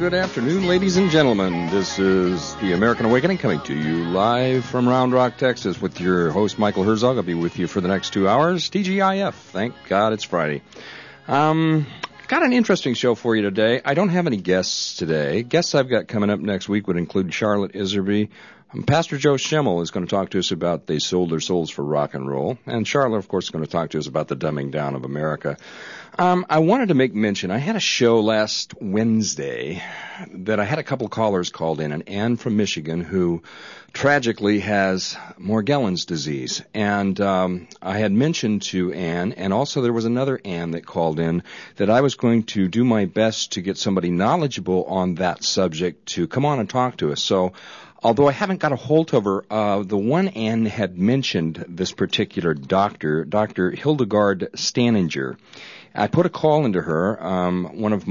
good afternoon, ladies and gentlemen. This is the American Awakening coming to you live from Round Rock, Texas with your host, Michael Herzog. I'll be with you for the next 2 hours. TGIF. Thank God it's Friday. Got an interesting show for you today. I don't have any guests today. Guests I've got coming up next week would include Charlotte Iserby. Pastor Joe Schemmel is going to talk to us about They Sold Their Souls for Rock and Roll. And Charlotte, of course, is going to talk to us about the dumbing down of America. I wanted to make mention, I had a show last Wednesday that I had a couple callers called in, and Ann from Michigan, who tragically has Morgellons disease. And I had mentioned to Ann, and also there was another Ann that called in, that I was going to do my best to get somebody knowledgeable on that subject to come on and talk to us. So although I haven't got a hold of her, the one Ann had mentioned this particular doctor, Dr. Hildegard Staninger. I put a call into her. One of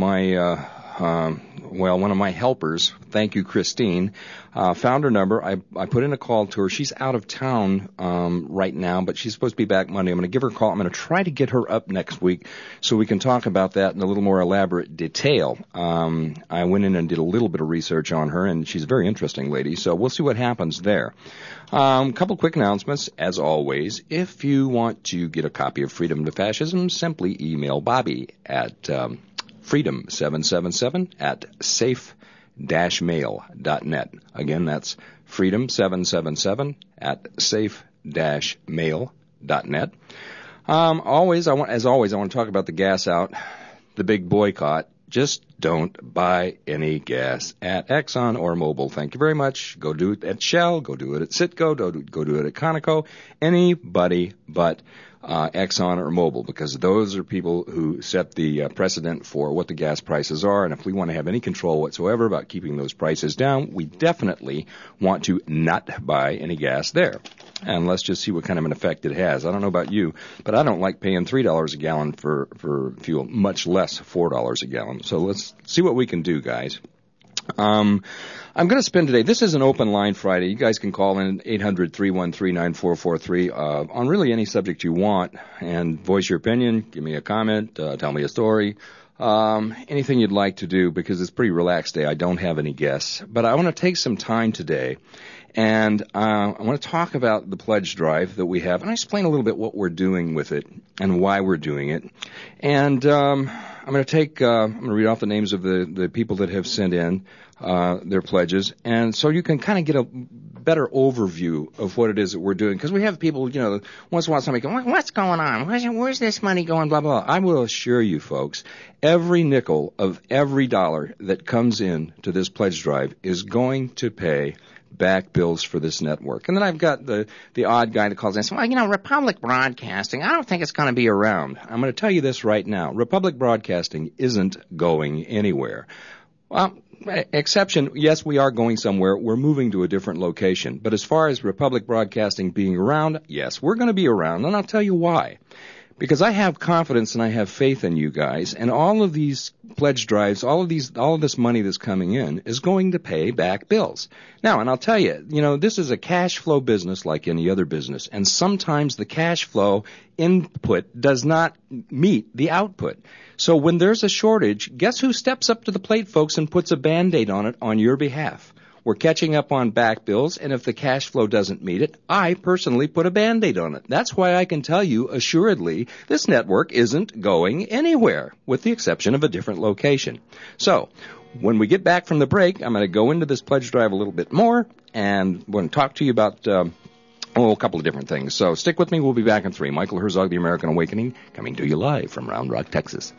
my helpers, thank you, Christine, found her number. I put in a call to her. She's out of town right now, but she's supposed to be back Monday. I'm going to give her a call. I'm going to try to get her up next week so we can talk about that in a little more elaborate detail. I went in and did a little bit of research on her, and she's a very interesting lady, so we'll see what happens there. Couple quick announcements, as always. If you want to get a copy of Freedom to Fascism, simply email Bobby at freedom777@safe-mail.net. Again, that's freedom777@safe-mail.net. I want to talk about the gas out, the big boycott. Just don't buy any gas at Exxon or Mobil. Thank you very much. Go do it at Shell. Go do it at Citgo. Go do it at Conoco. Anybody but Exxon or Mobil, because those are people who set the precedent for what the gas prices are. And if we want to have any control whatsoever about keeping those prices down, we definitely want to not buy any gas there. And let's just see what kind of an effect it has. I don't know about you, but I don't like paying $3 a gallon for fuel, much less $4 a gallon. So let's see what we can do, guys. I'm going to spend today, this is an open line Friday. You guys can call in 800-313-9443 on really any subject you want and voice your opinion, give me a comment, tell me a story, anything you'd like to do, because it's a pretty relaxed day. I don't have any guests. But I want to take some time today, and I want to talk about the pledge drive that we have, and I explain a little bit what we're doing with it and why we're doing it. And I'm going to read off the names of the people that have sent in their pledges, and so you can kind of get a better overview of what it is that we're doing. Because we have people, once in a while somebody go, what's going on? Where's this money going, blah, blah, blah. I will assure you, folks, every nickel of every dollar that comes in to this pledge drive is going to pay back bills for this network. And then I've got the odd guy that calls in and says, well, Republic Broadcasting, I don't think it's going to be around. I'm going to tell you this right now. Republic Broadcasting isn't going anywhere. Well, exception, yes, we are going somewhere. We're moving to a different location. But as far as Republic Broadcasting being around, yes, we're going to be around, and I'll tell you why. Because I have confidence and I have faith in you guys, and all of these pledge drives, all of this money that's coming in is going to pay back bills. Now, and I'll tell you, this is a cash flow business like any other business, and sometimes the cash flow input does not meet the output. So when there's a shortage, guess who steps up to the plate, folks, and puts a Band-Aid on it on your behalf? We're catching up on back bills, and if the cash flow doesn't meet it, I personally put a Band-Aid on it. That's why I can tell you assuredly this network isn't going anywhere, with the exception of a different location. So, when we get back from the break, I'm going to go into this pledge drive a little bit more, and we're going to talk to you about a couple of different things. So stick with me. We'll be back in 3. Michael Herzog, The American Awakening, coming to you live from Round Rock, Texas.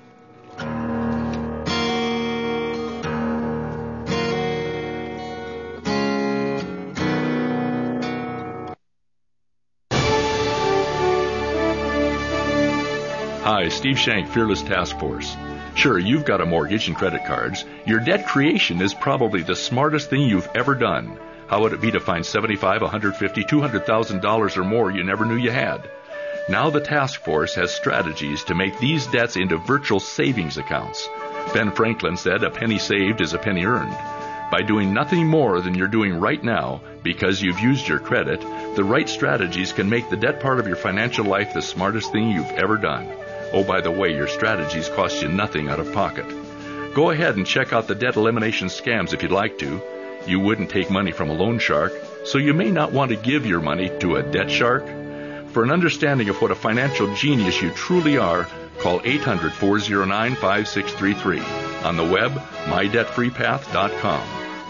Hi, Steve Shank, Fearless Task Force. Sure, you've got a mortgage and credit cards. Your debt creation is probably the smartest thing you've ever done. How would it be to find $75,000, $150,000, $200,000 or more you never knew you had? Now the task force has strategies to make these debts into virtual savings accounts. Ben Franklin said, a penny saved is a penny earned. By doing nothing more than you're doing right now, because you've used your credit, the right strategies can make the debt part of your financial life the smartest thing you've ever done. Oh, by the way, your strategies cost you nothing out of pocket. Go ahead and check out the debt elimination scams if you'd like to. You wouldn't take money from a loan shark, so you may not want to give your money to a debt shark. For an understanding of what a financial genius you truly are, call 800-409-5633. On the web, mydebtfreepath.com.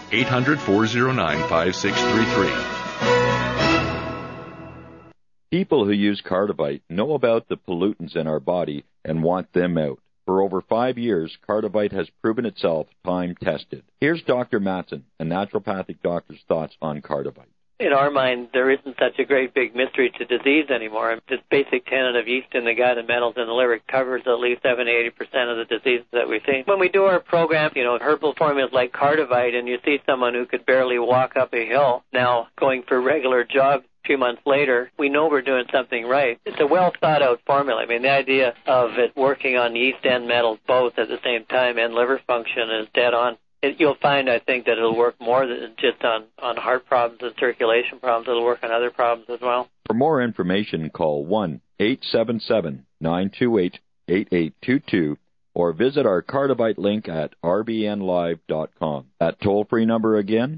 800-409-5633. People who use Cardivite know about the pollutants in our body and want them out. For over 5 years, Cardivite has proven itself time-tested. Here's Dr. Matson, a naturopathic doctor's thoughts on Cardivite. In our mind, there isn't such a great big mystery to disease anymore. This basic tenet of yeast in the gut and metals in the liver covers at least 70-80% of the diseases that we see. When we do our program, herbal formulas like Cardivite, and you see someone who could barely walk up a hill now going for regular jogs a few months later, we know we're doing something right. It's a well-thought-out formula. I mean, the idea of it working on yeast and metals both at the same time and liver function is dead on. You'll find, I think, that it'll work more than just on heart problems and circulation problems. It'll work on other problems as well. For more information, call 1-877-928-8822 or visit our Cardivite link at rbnlive.com. That toll-free number again,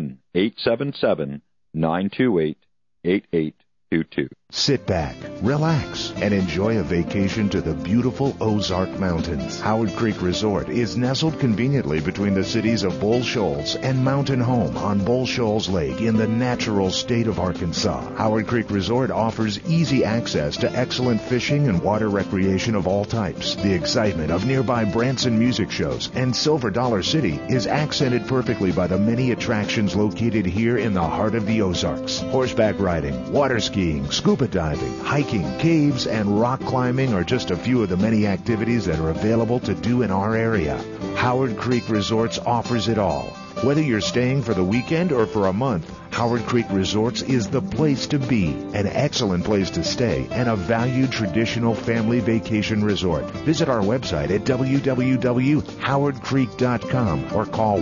1-877-928-8822. Sit back, relax, and enjoy a vacation to the beautiful Ozark Mountains. Howard Creek Resort is nestled conveniently between the cities of Bull Shoals and Mountain Home on Bull Shoals Lake in the natural state of Arkansas. Howard Creek Resort offers easy access to excellent fishing and water recreation of all types. The excitement of nearby Branson music shows and Silver Dollar City is accented perfectly by the many attractions located here in the heart of the Ozarks. Horseback riding, water skiing, scuba diving, hiking, caves, and rock climbing are just a few of the many activities that are available to do in our area. Howard Creek Resorts offers it all. Whether you're staying for the weekend or for a month, Howard Creek Resorts is the place to be, an excellent place to stay, and a valued traditional family vacation resort. Visit our website at www.howardcreek.com or call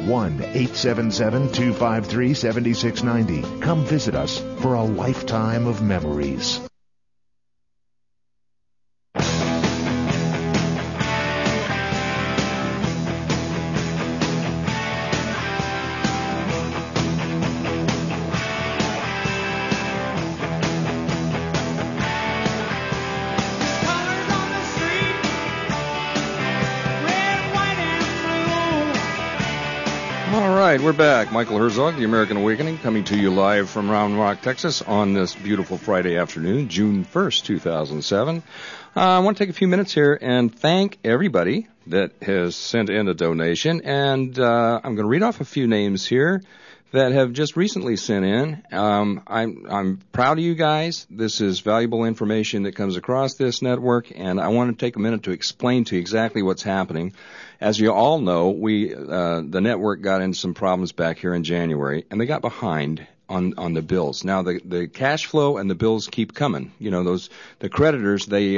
1-877-253-7690. Come visit us for a lifetime of memories. We're back. Michael Herzog, The American Awakening, coming to you live from Round Rock, Texas on this beautiful Friday afternoon, June 1st, 2007. I want to take a few minutes here and thank everybody that has sent in a donation, and I'm going to read off a few names here that have just recently sent in. I'm proud of you guys. This is valuable information that comes across this network, and I want to take a minute to explain to you exactly what's happening. As you all know, the network got into some problems back here in January, and they got behind on the bills. Now the cash flow and the bills keep coming. The creditors, they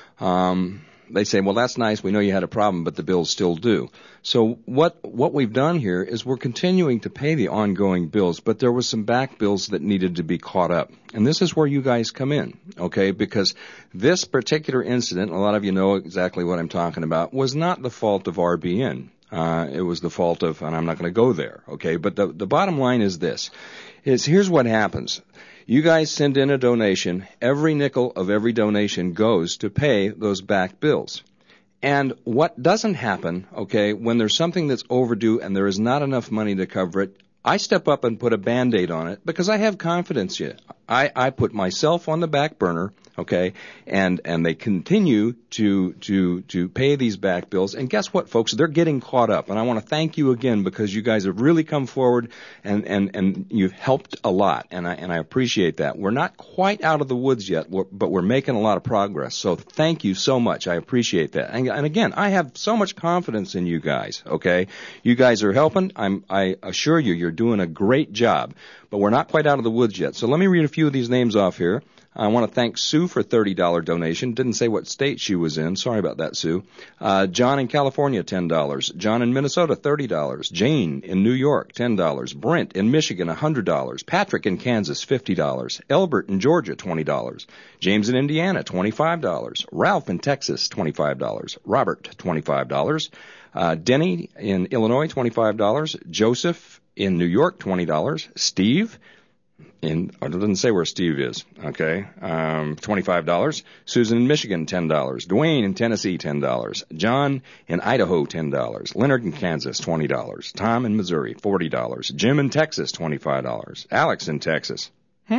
say, well, that's nice. We know you had a problem, but the bills still due. So what we've done here is we're continuing to pay the ongoing bills, but there was some back bills that needed to be caught up. And this is where you guys come in, okay? Because this particular incident, a lot of you know exactly what I'm talking about, was not the fault of RBN. It was the fault of, and I'm not going to go there, okay? But the bottom line is this, here's what happens. You guys send in a donation. Every nickel of every donation goes to pay those back bills. And what doesn't happen, okay, when there's something that's overdue and there is not enough money to cover it, I step up and put a Band-Aid on it because I have confidence in it. I put myself on the back burner, okay, and they continue to pay these back bills. And guess what, folks? They're getting caught up. And I want to thank you again because you guys have really come forward and you've helped a lot. And I appreciate that. We're not quite out of the woods yet, but we're making a lot of progress. So thank you so much. I appreciate that. And again, I have so much confidence in you guys, okay? You guys are helping. I assure you, you're doing a great job. But we're not quite out of the woods yet. So let me read a few of these names off here. I want to thank Sue for a $30 donation. Didn't say what state she was in. Sorry about that, Sue. John in California, $10. John in Minnesota, $30. Jane in New York, $10. Brent in Michigan, $100. Patrick in Kansas, $50. Elbert in Georgia, $20. James in Indiana, $25. Ralph in Texas, $25. Robert, $25. Denny in Illinois, $25. Joseph in New York, $20. Steve it doesn't say where Steve is, okay, $25. Susan in Michigan, $10. Dwayne in Tennessee, $10. John in Idaho, $10. Leonard in Kansas, $20. Tom in Missouri, $40. Jim in Texas, $25. Alex in Texas,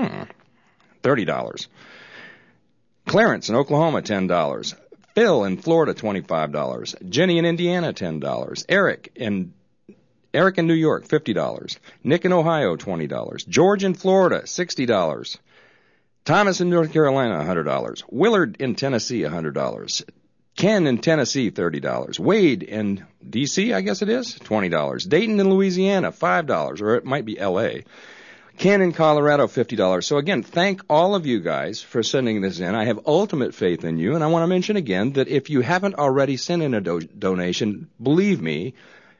$30. Clarence in Oklahoma, $10. Phil in Florida, $25. Jenny in Indiana, $10. Eric in New York, $50. Nick in Ohio, $20. George in Florida, $60. Thomas in North Carolina, $100. Willard in Tennessee, $100. Ken in Tennessee, $30. Wade in D.C., I guess it is, $20. Dayton in Louisiana, $5, or it might be L.A. Ken in Colorado, $50. So again, thank all of you guys for sending this in. I have ultimate faith in you, and I want to mention again that if you haven't already sent in a donation, believe me,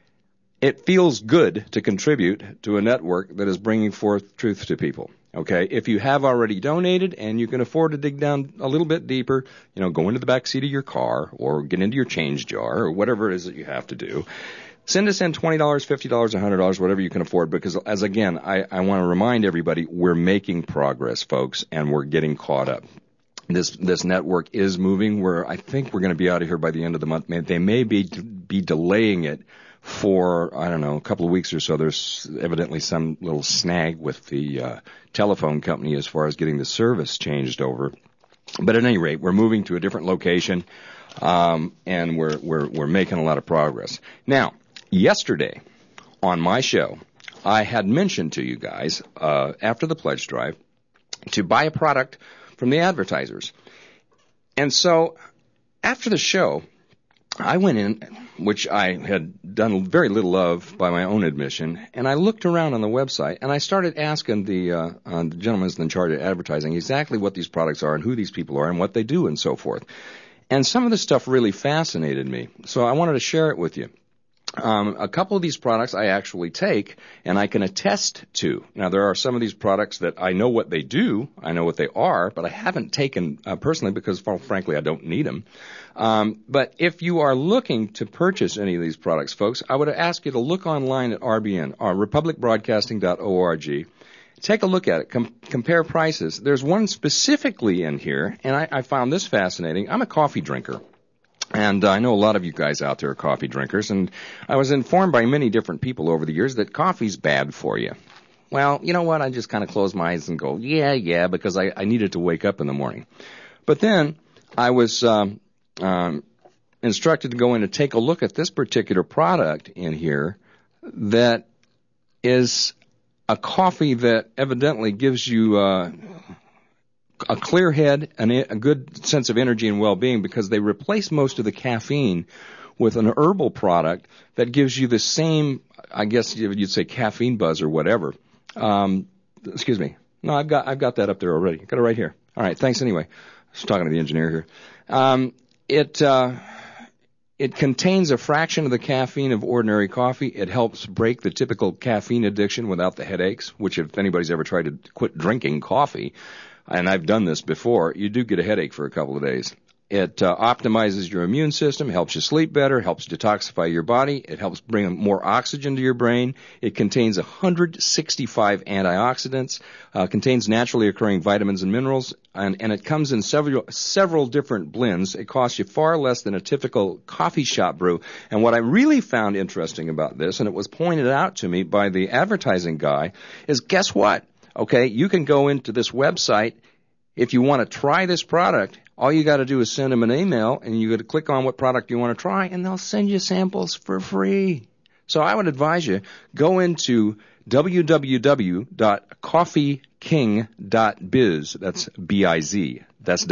it feels good to contribute to a network that is bringing forth truth to people. Okay, if you have already donated and you can afford to dig down a little bit deeper, go into the back seat of your car or get into your change jar or whatever it is that you have to do. Send us in $20, $50, $100, whatever you can afford, because as again, I want to remind everybody, we're making progress, folks, and we're getting caught up. This network is moving. I think we're going to be out of here by the end of the month. They may be delaying it for, I don't know, a couple of weeks or so. There's evidently some little snag with the telephone company as far as getting the service changed over. But at any rate, we're moving to a different location, and we're making a lot of progress. Now, yesterday on my show, I had mentioned to you guys after the pledge drive to buy a product from the advertisers. And so after the show, I went in, which I had done very little of by my own admission, and I looked around on the website, and I started asking the gentleman who's in charge of advertising exactly what these products are and who these people are and what they do and so forth. And some of the stuff really fascinated me, so I wanted to share it with you. A couple of these products I actually take, and I can attest to. Now, there are some of these products that I know what they do, I know what they are, but I haven't taken personally because, frankly, I don't need them. But if you are looking to purchase any of these products, folks, I would ask you to look online at RBN, republicbroadcasting.org. Take a look at it. Compare prices. There's one specifically in here, and I found this fascinating. I'm a coffee drinker. And I know a lot of you guys out there are coffee drinkers, and I was informed by many different people over the years that coffee's bad for you. Well, you know what? I just kind of close my eyes and go, yeah, because I needed to wake up in the morning. But then I was instructed to go in and take a look at this particular product in here that is a coffee that evidently gives you a clear head and a good sense of energy and well-being, because they replace most of the caffeine with an herbal product that gives you the same, I guess you'd say, caffeine buzz or whatever. Excuse me. No, I've got that up there already. Got it right here. All right. Thanks anyway. I was talking to the engineer here. It contains a fraction of the caffeine of ordinary coffee. It helps break the typical caffeine addiction without the headaches, which if anybody's ever tried to quit drinking coffee, and I've done this before, you do get a headache for a couple of days. It optimizes your immune system, helps you sleep better, helps detoxify your body. It helps bring more oxygen to your brain. It contains 165 antioxidants, contains naturally occurring vitamins and minerals, and it comes in several different blends. It costs you far less than a typical coffee shop brew. And what I really found interesting about this, and it was pointed out to me by the advertising guy, is guess what? Okay, you can go into this website. If you want to try this product, all you got to do is send them an email, and you got to click on what product you want to try, and they'll send you samples for free. So I would advise you, go into www.coffeeking.biz. That's B-I-Z. That's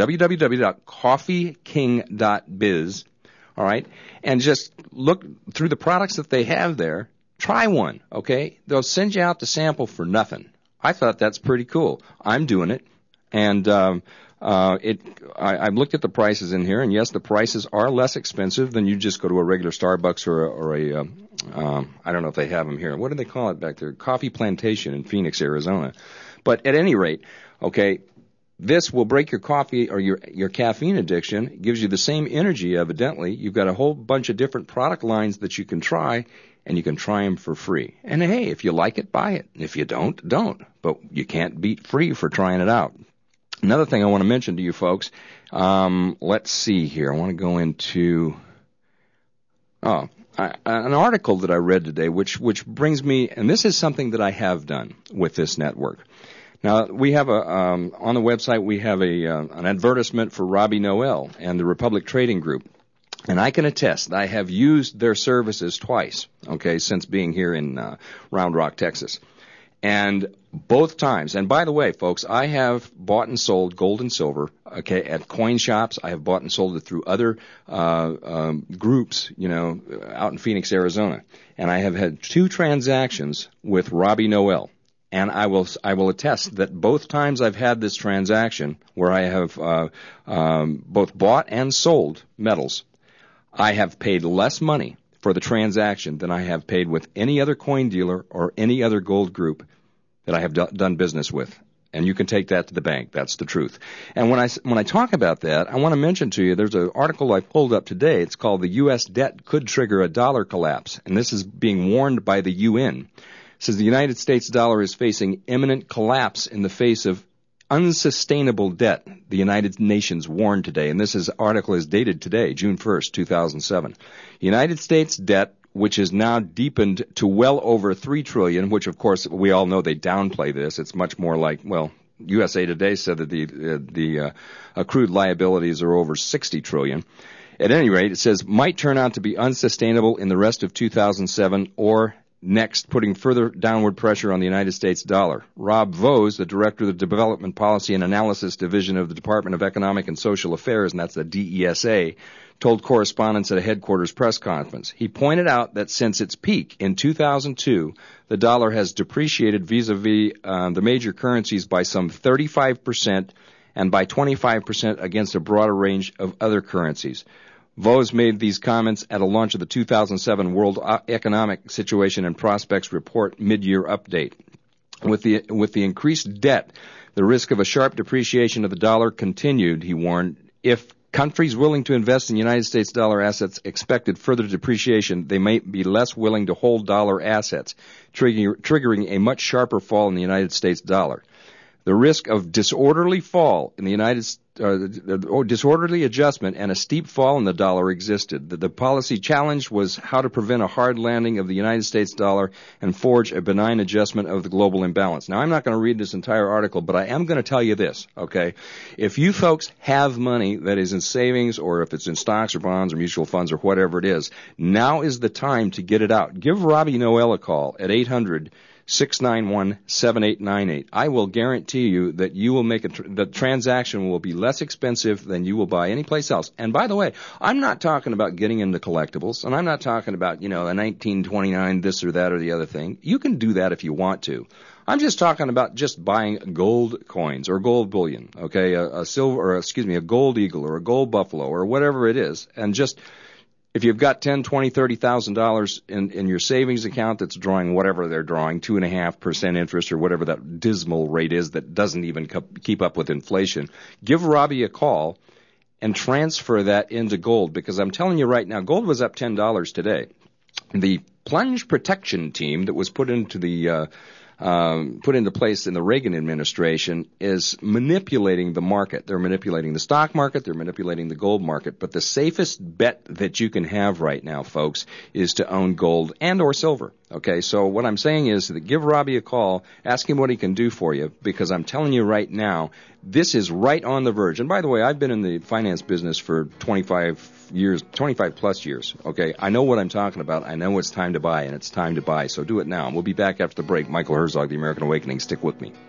www.coffeeking.biz. All right? And just look through the products that they have there. Try one, okay? They'll send you out the sample for nothing. I thought that's pretty cool. I'm doing it. And I've looked at the prices in here, and yes, the prices are less expensive than you just go to a regular Starbucks or a I don't know if they have them here. What do they call it back there? Coffee Plantation in Phoenix, Arizona. But at any rate, okay, This will break your coffee or your caffeine addiction. It gives you the same energy, evidently. You've got a whole bunch of different product lines that you can try, and you can try them for free. And hey, if you like it, buy it. If you don't, don't. But you can't beat free for trying it out. Another thing I want to mention to you folks, let's see here. I want to go into an article that I read today, which brings me, and this is something that I have done with this network. Now, we have on the website, we have an advertisement for Robbie Noel and the Republic Trading Group. And I can attest that I have used their services twice, okay, since being here in Round Rock, Texas. And both times, and by the way, folks, I have bought and sold gold and silver, okay, at coin shops. I have bought and sold it through other groups, out in Phoenix, Arizona. And I have had 2 transactions with Robbie Noel. And I will attest that both times I've had this transaction where I have both bought and sold metals, I have paid less money for the transaction than I have paid with any other coin dealer or any other gold group that I have done business with. And you can take that to the bank. That's the truth. And when I talk about that, I want to mention to you, there's an article I pulled up today. It's called "The U.S. Debt Could Trigger a Dollar Collapse." And this is being warned by the UN. It says the United States dollar is facing imminent collapse in the face of unsustainable debt, the United Nations warned today. And this article is dated today, June 1st, 2007. United States debt, which is now deepened to well over $3 trillion, which, of course, we all know they downplay this. It's much more like, well, USA Today said that the accrued liabilities are over $60 trillion. At any rate, it says, might turn out to be unsustainable in the rest of 2007 or next, putting further downward pressure on the United States dollar. Rob Vose, the director of the Development Policy and Analysis Division of the Department of Economic and Social Affairs, and that's the DESA, told correspondents at a headquarters press conference. He pointed out that since its peak in 2002, the dollar has depreciated vis-a-vis the major currencies by some 35% and by 25% against a broader range of other currencies. Vose made these comments at a launch of the 2007 World Economic Situation and Prospects Report mid-year update. With the increased debt, the risk of a sharp depreciation of the dollar continued, he warned. If countries willing to invest in United States dollar assets expected further depreciation, they might be less willing to hold dollar assets, triggering a much sharper fall in the United States dollar. The risk of disorderly fall in the disorderly adjustment and a steep fall in the dollar existed. The policy challenge was how to prevent a hard landing of the United States dollar and forge a benign adjustment of the global imbalance. Now, I'm not going to read this entire article, but I am going to tell you this, okay? If you folks have money that is in savings or if it's in stocks or bonds or mutual funds or whatever it is, now is the time to get it out. Give Robbie Noel a call at 800-691-7898. I will guarantee you that you will make the transaction will be less expensive than you will buy anyplace else. And by the way, I'm not talking about getting into collectibles, and I'm not talking about, a 1929 this or that or the other thing. You can do that if you want to. I'm just talking about just buying gold coins or gold bullion, okay, a gold eagle or a gold buffalo or whatever it is, and just if you've got $10,000, $20,000, $30,000 in your savings account that's drawing whatever they're drawing, 2.5% interest or whatever that dismal rate is that doesn't even keep up with inflation, give Robbie a call and transfer that into gold, because I'm telling you right now, gold was up $10 today. The plunge protection team that was put into place in the Reagan administration is manipulating the market. They're manipulating the stock market. They're manipulating the gold market. But the safest bet that you can have right now, folks, is to own gold and or silver. Okay, so what I'm saying is that give Robbie a call, ask him what he can do for you, because I'm telling you right now, this is right on the verge. And by the way, I've been in the finance business for 25 plus years. Okay, I know what I'm talking about. I know it's time to buy, and it's time to buy. So do it now. We'll be back after the break. Michael Herzog, The American Awakening. Stick with me.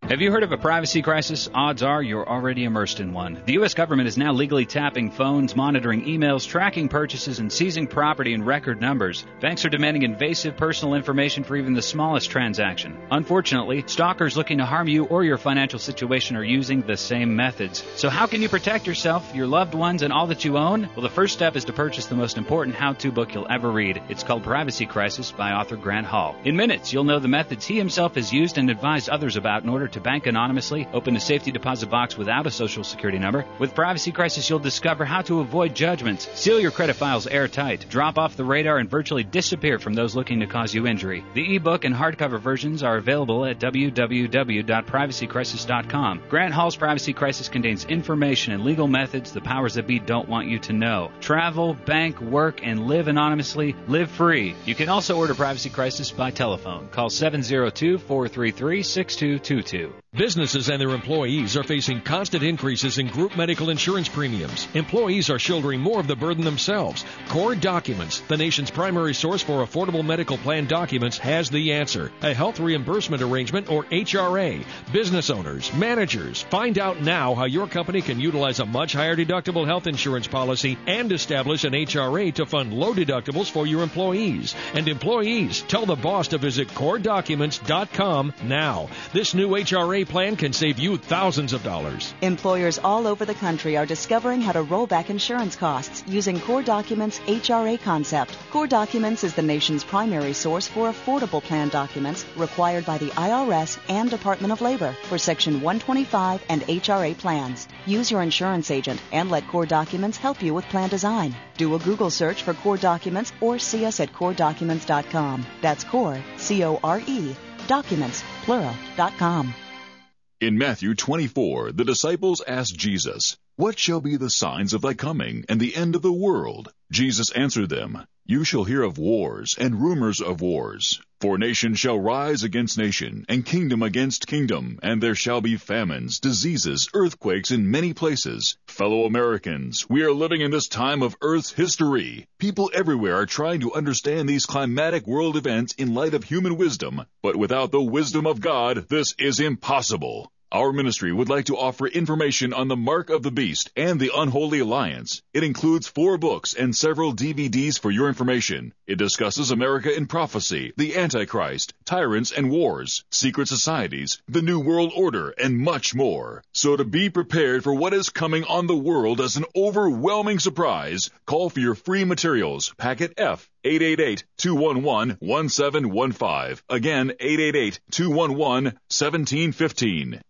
Have you heard of a privacy crisis? Odds are you're already immersed in one. The U.S. government is now legally tapping phones, monitoring emails, tracking purchases, and seizing property in record numbers. Banks are demanding invasive personal information for even the smallest transaction. Unfortunately, stalkers looking to harm you or your financial situation are using the same methods. So how can you protect yourself, your loved ones, and all that you own? Well, the first step is to purchase the most important how-to book you'll ever read. It's called Privacy Crisis by author Grant Hall. In minutes, you'll know the methods he himself has used and advised others about in order to bank anonymously, open a safety deposit box without a social security number. With Privacy Crisis, you'll discover how to avoid judgments, seal your credit files airtight, drop off the radar, and virtually disappear from those looking to cause you injury. The ebook and hardcover versions are available at www.privacycrisis.com. Grant Hall's Privacy Crisis contains information and legal methods the powers that be don't want you to know. Travel, bank, work, and live anonymously. Live free. You can also order Privacy Crisis by telephone. Call 702-433-6222. Businesses and their employees are facing constant increases in group medical insurance premiums. Employees are shouldering more of the burden themselves. Core Documents, the nation's primary source for affordable medical plan documents, has the answer. A health reimbursement arrangement, or HRA. Business owners, managers, find out now how your company can utilize a much higher deductible health insurance policy and establish an HRA to fund low deductibles for your employees. And employees, tell the boss to visit CoreDocuments.com now. This new HRA plan can save you thousands of dollars. Employers all over the country are discovering how to roll back insurance costs using Core Documents' HRA concept. Core Documents is the nation's primary source for affordable plan documents required by the IRS and Department of Labor for Section 125 and HRA plans. Use your insurance agent and let Core Documents help you with plan design. Do a Google search for Core Documents or see us at CoreDocuments.com. That's Core, C-O-R-E, Documents, plural.com. In Matthew 24, the disciples asked Jesus, "What shall be the signs of thy coming and the end of the world?" Jesus answered them, "You shall hear of wars and rumors of wars. For nation shall rise against nation, and kingdom against kingdom, and there shall be famines, diseases, earthquakes in many places. Fellow Americans, we are living in this time of Earth's history. People everywhere are trying to understand these climatic world events in light of human wisdom, but without the wisdom of God, this is impossible. Our ministry would like to offer information on the Mark of the Beast and the Unholy Alliance. It includes 4 books and several DVDs for your information. It discusses America in prophecy, the Antichrist, tyrants and wars, secret societies, the New World Order, and much more. So to be prepared for what is coming on the world as an overwhelming surprise, call for your free materials, packet F, 888-211-1715. Again, 888-211-1715.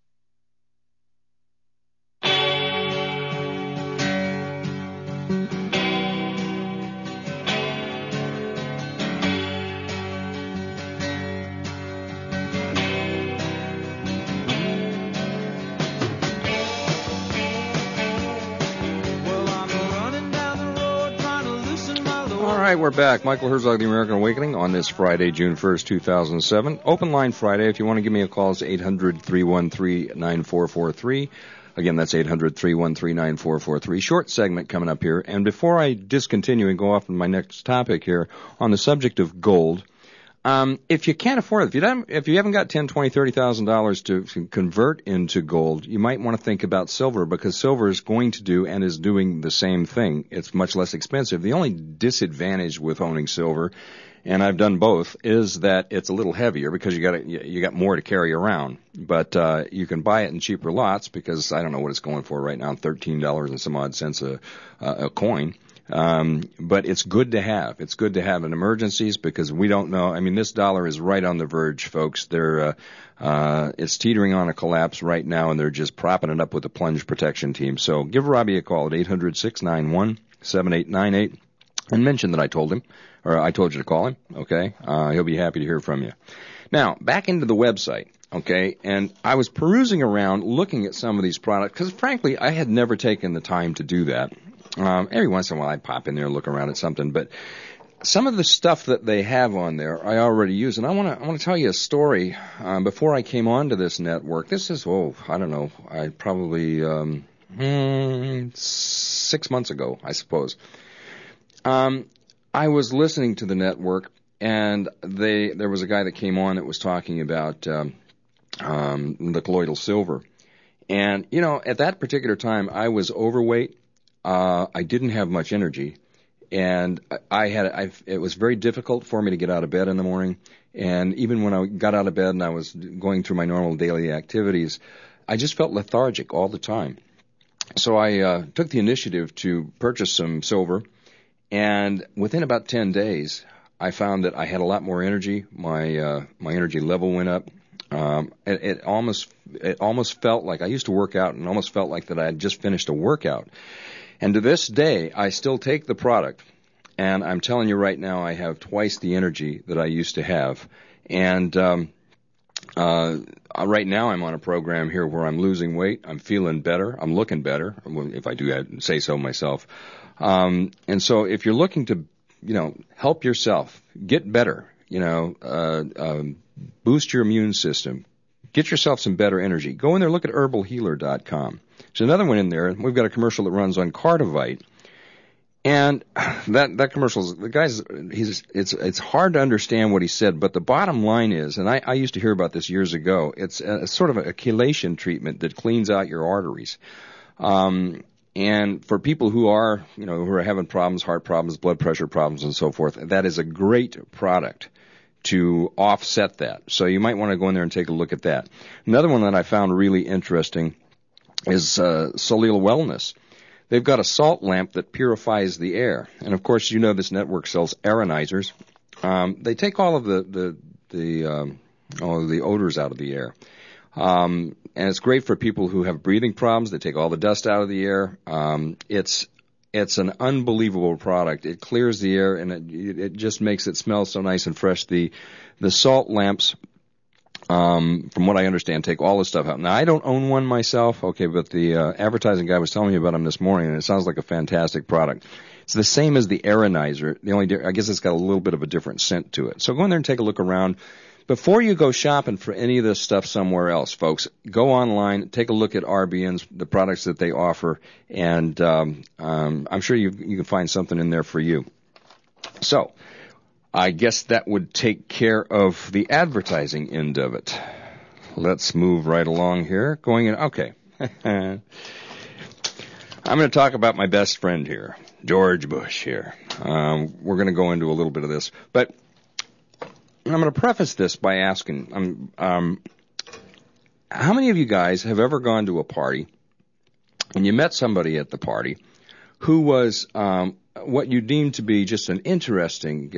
All right, we're back. Michael Herzog, The American Awakening, on this Friday, June 1st, 2007. Open line Friday. If you want to give me a call, it's 800-313-9443. Again, that's 800-313-9443. Short segment coming up here. And before I discontinue and go off on my next topic here, on the subject of gold, if you can't afford it, if you haven't got $10,000, $20,000, $30,000 to convert into gold, you might want to think about silver, because silver is going to do and is doing the same thing. It's much less expensive. The only disadvantage with owning silver, and I've done both, is that it's a little heavier because you got more to carry around. But you can buy it in cheaper lots, because I don't know what it's going for right now, $13 and some odd cents a coin. But it's good to have. It's good to have in emergencies, because we don't know. I mean, this dollar is right on the verge, folks. It's teetering on a collapse right now, and they're just propping it up with the plunge protection team. So give Robbie a call at 800-691-7898 and mention that I told him, or I told you to call him. Okay. He'll be happy to hear from you. Now, back into the website. Okay. And I was perusing around looking at some of these products, because frankly, I had never taken the time to do that. Every once in a while I pop in there and look around at something, but some of the stuff that they have on there I already use. And I want to tell you a story before I came onto this network. This is, probably 6 months ago, I suppose. I was listening to the network, and there was a guy that came on that was talking about the colloidal silver. And, at that particular time, I was overweight. I didn't have much energy. And it was very difficult for me to get out of bed in the morning. And even when I got out of bed and I was going through my normal daily activities, I just felt lethargic all the time. So I took the initiative to purchase some silver. And within about 10 days, I found that I had a lot more energy. My energy level went up. It almost felt like I used to work out and almost felt like that I had just finished a workout. And to this day, I still take the product, and I'm telling you right now, I have twice the energy that I used to have. And right now, I'm on a program here where I'm losing weight. I'm feeling better. I'm looking better, if I do say so myself. And so, if you're looking to, help yourself get better, boost your immune system, get yourself some better energy, go in there, look at herbalhealer.com. There's another one in there. We've got a commercial that runs on Cardivite. And that commercial, the guy's, it's hard to understand what he said, but the bottom line is, and I used to hear about this years ago, it's a sort of a chelation treatment that cleans out your arteries. And for people who are, who are having problems, heart problems, blood pressure problems, and so forth, that is a great product to offset that. So you might want to go in there and take a look at that. Another one that I found really interesting is Solil Wellness. They've got a salt lamp that purifies the air. And of course, this network sells aeronizers. They take all of the odors out of the air. And it's great for people who have breathing problems. They take all the dust out of the air. It's an unbelievable product. It clears the air, and it just makes it smell so nice and fresh. The salt lamps, from what I understand, take all the stuff out. Now, I don't own one myself, but the advertising guy was telling me about them this morning, and it sounds like a fantastic product. It's the same as the aeronizer. I guess it's got a little bit of a different scent to it. So go in there and take a look around. Before you go shopping for any of this stuff somewhere else, folks, go online, take a look at RBN's, the products that they offer, and I'm sure you can find something in there for you. So, I guess that would take care of the advertising end of it. Let's move right along here. Okay. I'm going to talk about my best friend here, George Bush here. We're going to go into a little bit of this, but I'm going to preface this by asking, how many of you guys have ever gone to a party and you met somebody at the party who was what you deemed to be just an interesting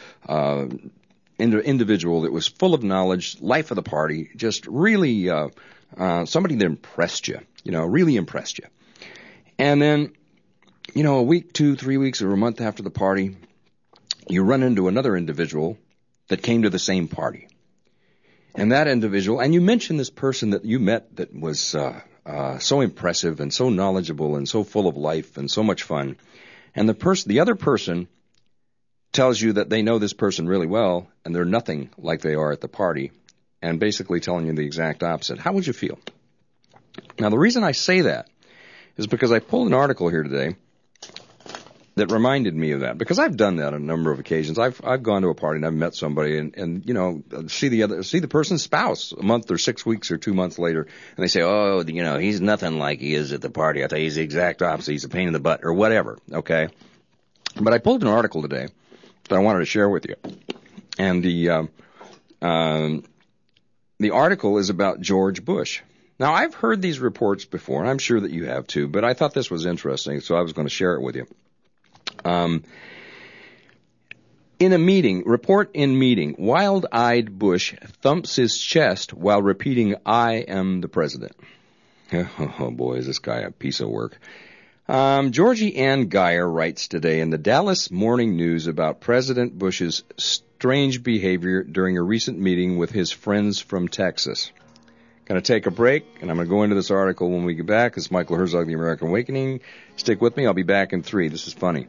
individual that was full of knowledge, life of the party, just really somebody that impressed you, really impressed you. And then, a week, 2, 3 weeks, or a month after the party, you run into another individual that came to the same party. And that individual, and you mentioned this person that you met that was so impressive and so knowledgeable and so full of life and so much fun. And the other person tells you that they know this person really well and they're nothing like they are at the party, and basically telling you the exact opposite. How would you feel? Now, the reason I say that is because I pulled an article here today that reminded me of that, because I've done that on a number of occasions. I've gone to a party and I've met somebody and see the person's spouse a month or 6 weeks or 2 months later, and they say, oh, he's nothing like he is at the party. I tell you, he's the exact opposite. He's a pain in the butt or whatever. Okay, but I pulled an article today that I wanted to share with you, and the article is about George Bush. Now, I've heard these reports before, and I'm sure that you have too, but I thought this was interesting, so I was going to share it with you. In a meeting, wild-eyed Bush thumps his chest while repeating, "I am the president." Oh boy, is this guy a piece of work. Georgie Ann Geyer writes today in the Dallas Morning News about President Bush's strange behavior during a recent meeting with his friends from Texas. Going to take a break, and I'm going to go into this article when we get back. It's Michael Herzog, The American Awakening. Stick with me. I'll be back in 3. This is funny.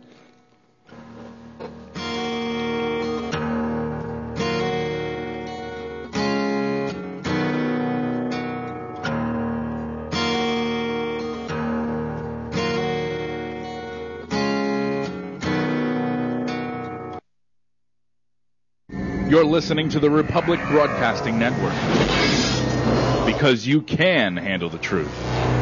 You're listening to the Republic Broadcasting Network. because you can handle the truth.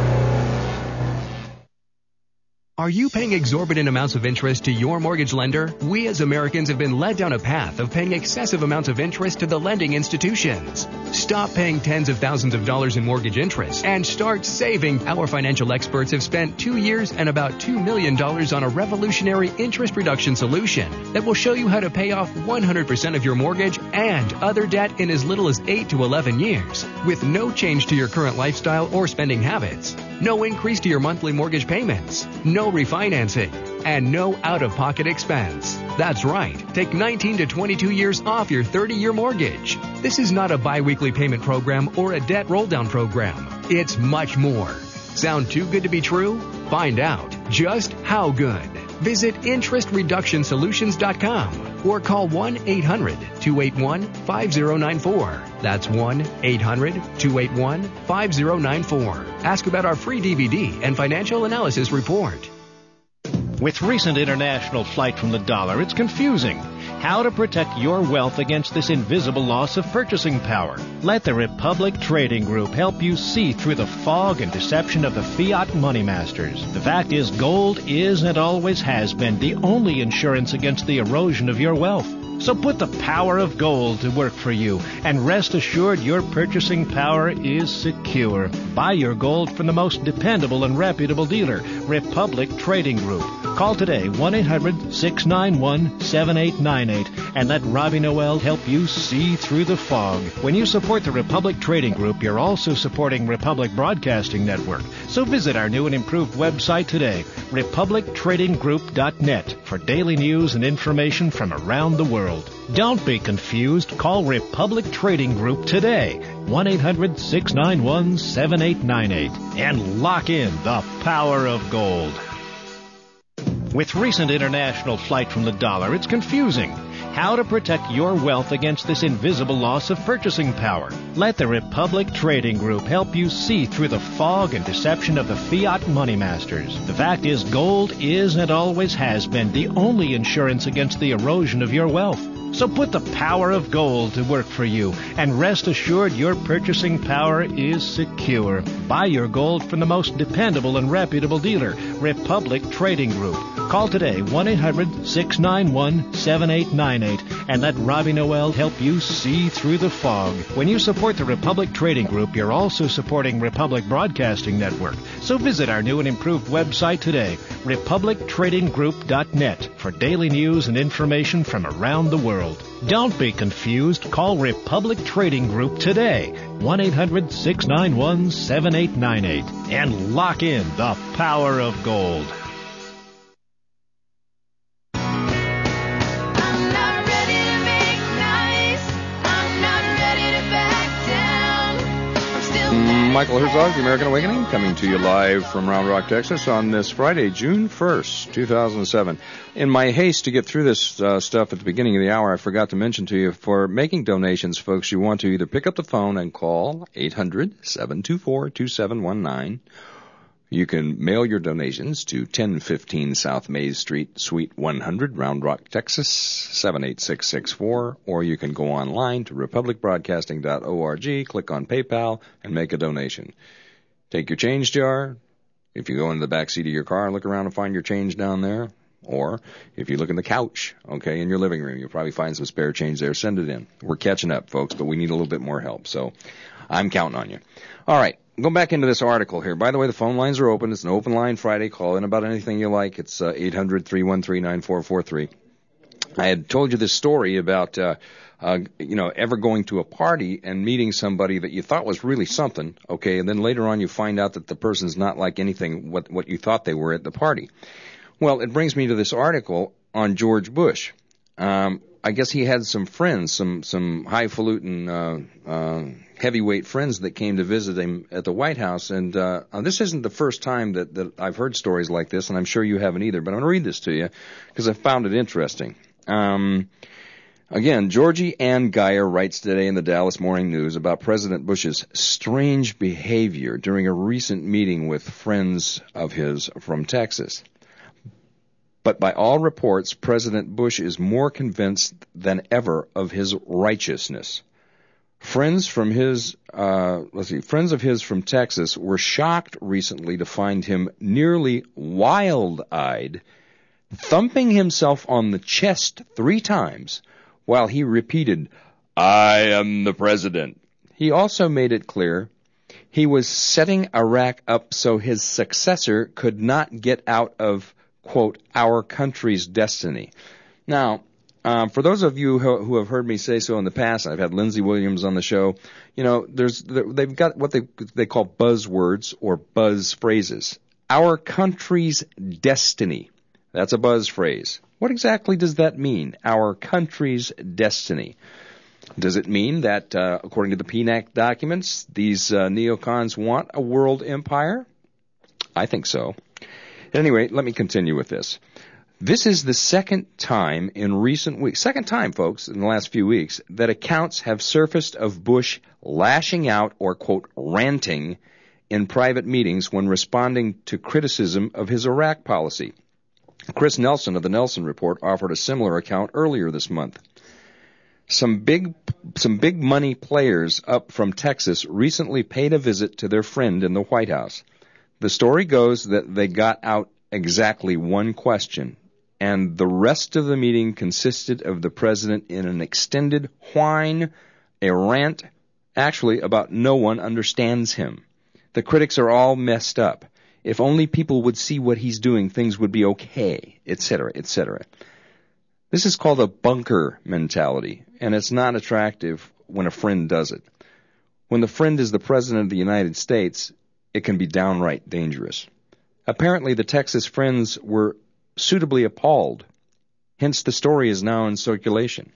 Are you paying exorbitant amounts of interest to your mortgage lender? We as Americans have been led down a path of paying excessive amounts of interest to the lending institutions. Stop paying tens of thousands of dollars in mortgage interest and start saving. Our financial experts have spent 2 years and about $2 million on a revolutionary interest reduction solution that will show you how to pay off 100% of your mortgage and other debt in as little as 8 to 11 years with no change to your current lifestyle or spending habits. No increase to your monthly mortgage payments, no refinancing, and no out-of-pocket expense. That's right. Take 19 to 22 years off your 30-year mortgage. This is not a biweekly payment program or a debt roll-down program. It's much more. Sound too good to be true? Find out just how good. Visit interestreductionsolutions.com or call 1-800-281-5094. That's 1-800-281-5094. Ask about our free DVD and financial analysis report. With recent international flight from the dollar, it's confusing. How to protect your wealth against this invisible loss of purchasing power. Let the Republic Trading Group help you see through the fog and deception of the fiat money masters. The fact is, gold is and always has been the only insurance against the erosion of your wealth. So put the power of gold to work for you and rest assured your purchasing power is secure. Buy your gold from the most dependable and reputable dealer, Republic Trading Group. Call today 1-800-691-7898 and let Robbie Noel help you see through the fog. When you support the Republic Trading Group, you're also supporting Republic Broadcasting Network. So visit our new and improved website today, republictradinggroup.net, for daily news and information from around the world. Don't be confused. Call Republic Trading Group today, 1-800-691-7898, and lock in the power of gold. With recent international flight from the dollar, it's confusing. How to protect your wealth against this invisible loss of purchasing power. Let the Republic Trading Group help you see through the fog and deception of the fiat money masters. The fact is, gold is and always has been the only insurance against the erosion of your wealth. So put the power of gold to work for you and rest assured your purchasing power is secure. Buy your gold from the most dependable and reputable dealer, Republic Trading Group. Call today 1-800-691-7898 and let Robbie Noel help you see through the fog. When you support the Republic Trading Group, you're also supporting Republic Broadcasting Network. So visit our new and improved website today, republictradinggroup.net, for daily news and information from around the world. Don't be confused. Call Republic Trading Group today, 1-800-691-7898, and lock in the power of gold. Michael Herzog, The American Awakening, coming to you live from Round Rock, Texas on this Friday, June 1st, 2007. In my haste to get through this stuff at the beginning of the hour, I forgot to mention to you, for making donations, folks, you want to either pick up the phone and call 800-724-2719. You can mail your donations to 1015 South Mays Street, Suite 100, Round Rock, Texas, 78664, or you can go online to republicbroadcasting.org, click on PayPal, and make a donation. Take your change jar. If you go into the back seat of your car and look around and find your change down there, or if you look in the couch, okay, in your living room, you'll probably find some spare change there. Send it in. We're catching up, folks, but we need a little bit more help, so I'm counting on you. All right. Go back into this article here. By the way, the phone lines are open. It's an open line Friday. Call in about anything you like. It's 800-313-9443. I had told you this story about, ever going to a party and meeting somebody that you thought was really something, okay, and then later on you find out that the person's not like anything what you thought they were at the party. Well, it brings me to this article on George Bush. I guess he had some friends, some highfalutin heavyweight friends that came to visit him at the White House. And this isn't the first time that I've heard stories like this, and I'm sure you haven't either. But I'm going to read this to you because I found it interesting. Again, Georgie Ann Geyer writes today in the Dallas Morning News about President Bush's strange behavior during a recent meeting with friends of his from Texas. But by all reports, President Bush is more convinced than ever of his righteousness. Friends of his from Texas were shocked recently to find him nearly wild-eyed, thumping himself on the chest 3 times while he repeated, "I am the president." He also made it clear he was setting Iraq up so his successor could not get out of, quote, our country's destiny. Now, for those of you who have heard me say so in the past, I've had Lindsey Williams on the show, they've got what they call buzzwords or buzz phrases. Our country's destiny. That's a buzz phrase. What exactly does that mean, our country's destiny? Does it mean that, according to the PNAC documents, these neocons want a world empire? I think so. Anyway, let me continue with this. This is the second time in recent weeks, folks, in the last few weeks, that accounts have surfaced of Bush lashing out or, quote, ranting in private meetings when responding to criticism of his Iraq policy. Chris Nelson of the Nelson Report offered a similar account earlier this month. Some big money players up from Texas recently paid a visit to their friend in the White House. The story goes that they got out exactly one question, and the rest of the meeting consisted of the president in an extended whine, a rant, actually about no one understands him. The critics are all messed up. If only people would see what he's doing, things would be okay, etc., etc. This is called a bunker mentality, and it's not attractive when a friend does it. When the friend is the President of the United States, it can be downright dangerous. Apparently, the Texas friends were suitably appalled. Hence, the story is now in circulation.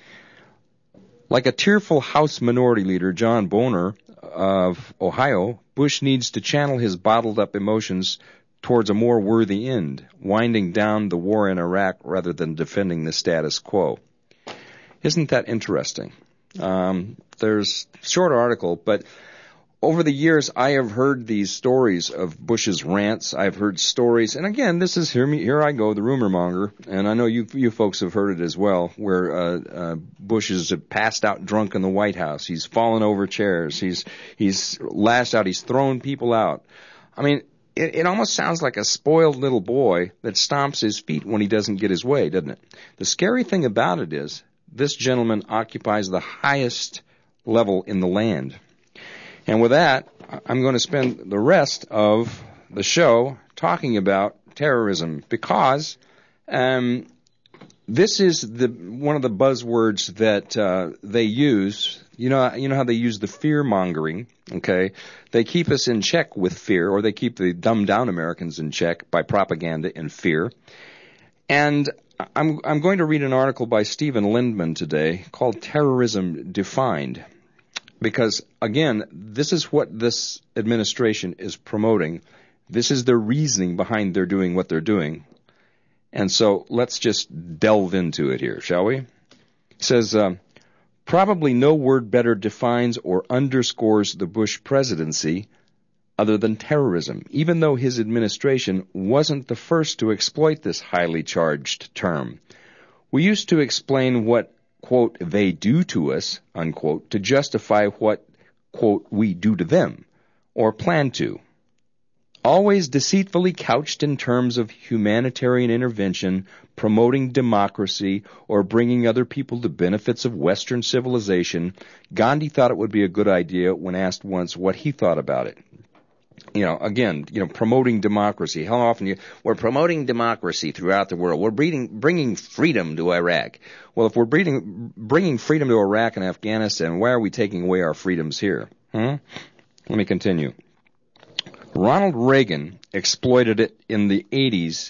Like a tearful House Minority Leader, John Boehner of Ohio, Bush needs to channel his bottled-up emotions towards a more worthy end, winding down the war in Iraq rather than defending the status quo. Isn't that interesting? There's a short article, but over the years, I have heard these stories of Bush's rants. I've heard stories, and again, this is here I go, the rumor monger, and I know you folks have heard it as well, where Bush is passed out drunk in the White House. He's fallen over chairs. He's lashed out. He's thrown people out. I mean, it almost sounds like a spoiled little boy that stomps his feet when he doesn't get his way, doesn't it? The scary thing about it is this gentleman occupies the highest level in the land. And with that, I'm going to spend the rest of the show talking about terrorism because this is one of the buzzwords that they use. You know how they use the fear-mongering, okay? They keep us in check with fear, or they keep the dumbed-down Americans in check by propaganda and fear. And I'm going to read an article by Stephen Lindman today called Terrorism Defined. Because, again, this is what this administration is promoting. This is the reasoning behind their doing what they're doing. And so let's just delve into it here, shall we? It says, probably no word better defines or underscores the Bush presidency other than terrorism, even though his administration wasn't the first to exploit this highly charged term. We used to explain what, quote, they do to us, unquote, to justify what, quote, we do to them, or plan to. Always deceitfully couched in terms of humanitarian intervention, promoting democracy, or bringing other people the benefits of Western civilization, Gandhi thought it would be a good idea when asked once what he thought about it. Promoting democracy. How often we're promoting democracy throughout the world. We're bringing freedom to Iraq. Well, if we're bringing freedom to Iraq and Afghanistan, why are we taking away our freedoms here? Let me continue. Ronald Reagan exploited it in the 80s.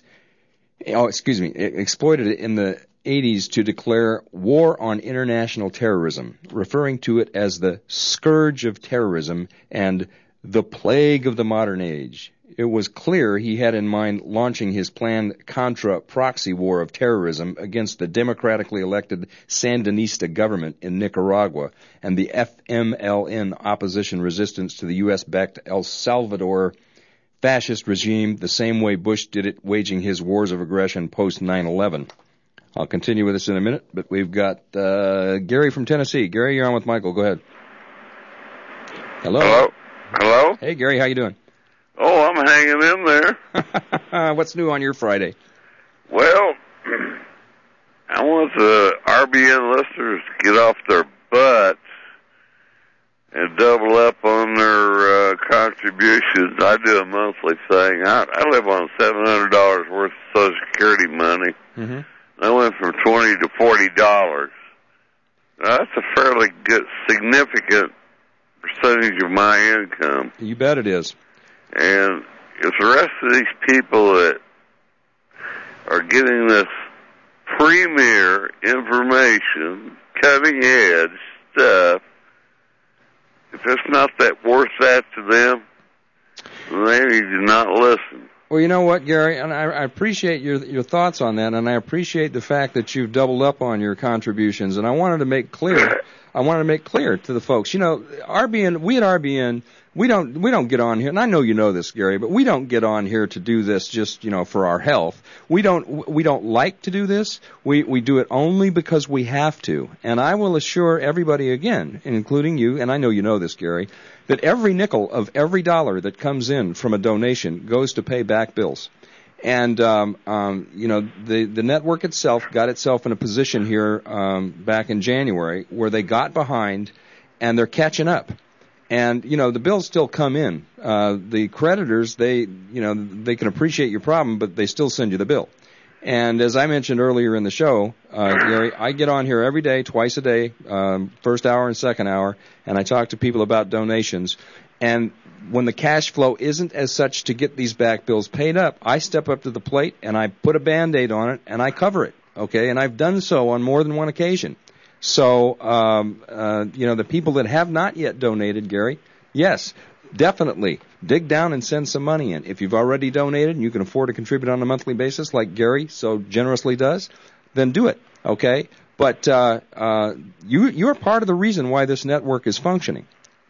Exploited it in the 80s to declare war on international terrorism, referring to it as the scourge of terrorism and the plague of the modern age. It was clear he had in mind launching his planned Contra proxy war of terrorism against the democratically elected Sandinista government in Nicaragua and the FMLN opposition resistance to the U.S.-backed El Salvador fascist regime the same way Bush did it, waging his wars of aggression post 9/11. I'll continue with this in a minute, but we've got Gary from Tennessee. Gary, you're on with Michael. Go ahead. Hello. Hello. Hello. Hey, Gary, how you doing? Oh, I'm hanging in there. What's new on your Friday? Well, I want the RBN listeners to get off their butts and double up on their contributions. I do a monthly thing. I live on $700 worth of Social Security money. Mm-hmm. I went from $20 to $40. Now, that's a fairly good, significant percentage of my income. You bet it is. And if the rest of these people that are getting this premier information, cutting edge stuff, if it's not that worth that to them, they need to not listen. Well, you know what, Gary, and I appreciate your thoughts on that, and I appreciate the fact that you've doubled up on your contributions, and I wanted to make clear to the folks, we at RBN, we don't get on here, and I know you know this, Gary, but we don't get on here to do this just, for our health. We don't like to do this. We do it only because we have to. And I will assure everybody again, including you, and I know you know this, Gary, that every nickel of every dollar that comes in from a donation goes to pay back bills. And, the network itself got itself in a position here, back in January where they got behind and they're catching up. And, the bills still come in. The creditors, they can appreciate your problem, but they still send you the bill. And as I mentioned earlier in the show, Gary, I get on here every day, twice a day, first hour and second hour, and I talk to people about donations. And when the cash flow isn't as such to get these back bills paid up, I step up to the plate and I put a Band-Aid on it and I cover it, okay? And I've done so on more than one occasion. So, the people that have not yet donated, Gary, yes, definitely dig down and send some money in. If you've already donated and you can afford to contribute on a monthly basis like Gary so generously does, then do it, okay? But you're part of the reason why this network is functioning.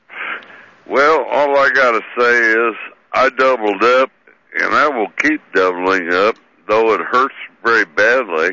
Well, all I got to say is I doubled up, and I will keep doubling up, though it hurts very badly,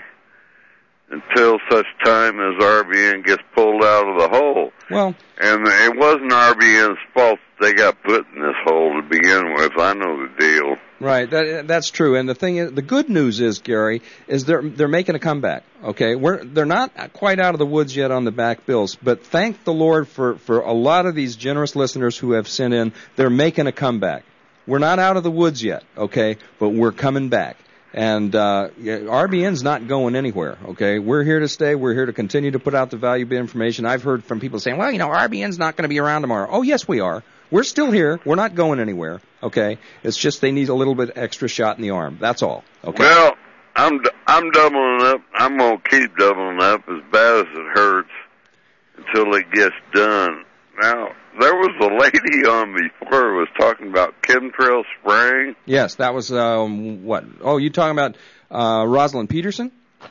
until such time as RBN gets pulled out of the hole. Well, and it wasn't RBN's fault they got put in this hole to begin with. I know the deal. Right, that's true. And the thing is, the good news is, Gary, is they're making a comeback. Okay, they're not quite out of the woods yet on the back bills, but thank the Lord for a lot of these generous listeners who have sent in. They're making a comeback. We're not out of the woods yet, okay, but we're coming back. And RBN's not going anywhere, okay? We're here to stay. We're here to continue to put out the valuable information. I've heard from people saying, well, RBN's not going to be around tomorrow. Oh, yes, we are. We're still here. We're not going anywhere, okay? It's just they need a little bit extra shot in the arm. That's all, okay? Well, I'm doubling up. I'm going to keep doubling up as bad as it hurts until it gets done. Now, there was a lady on before who was talking about chemtrail spraying. Yes, that was, what? Oh, you talking about Rosalind Peterson?